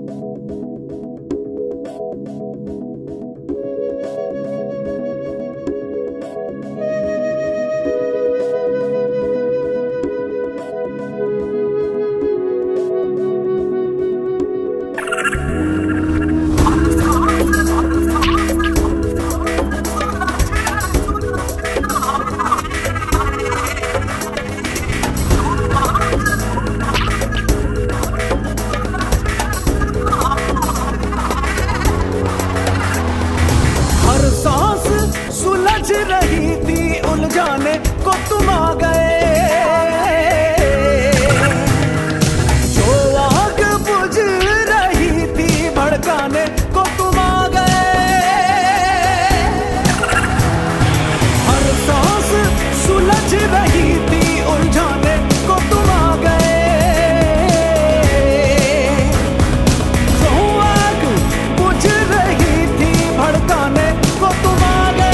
रही थी उलझाने को तुम आ गए, जो आग बुझ रही थी भड़काने को तुम आ गए। हर सांस सुलझ रही थी उलझाने को तुम आ गए, जो आग बुझ रही थी भड़काने को तुम आ गए।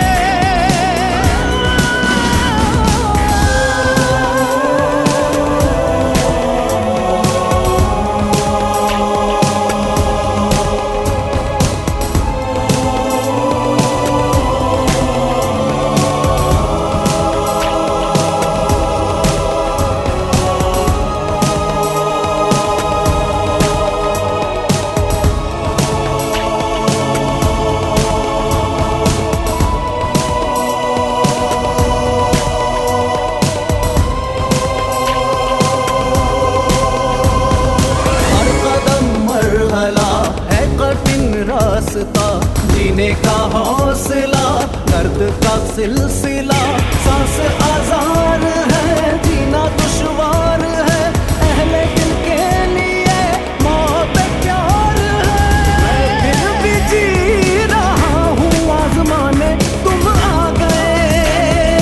रास्ता जीने का हौसला, दर्द का सिलसिला, सांस आजार है, जीना दुश्वार है, अहले दिल के लिए मौत प्यार है। मैं फिर भी जी रहा हूँ आजमाने तुम आ गए,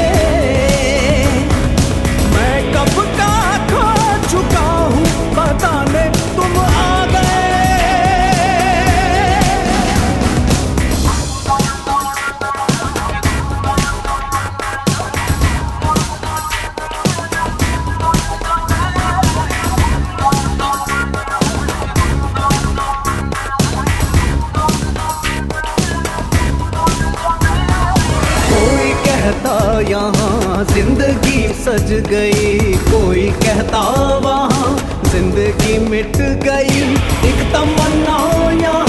मैं कब का खो चुका हूँ बताने तुम आ गए। यहाँ जिंदगी सज गई, कोई कहता वहाँ जिंदगी मिट गई, एक तमन्ना यहाँ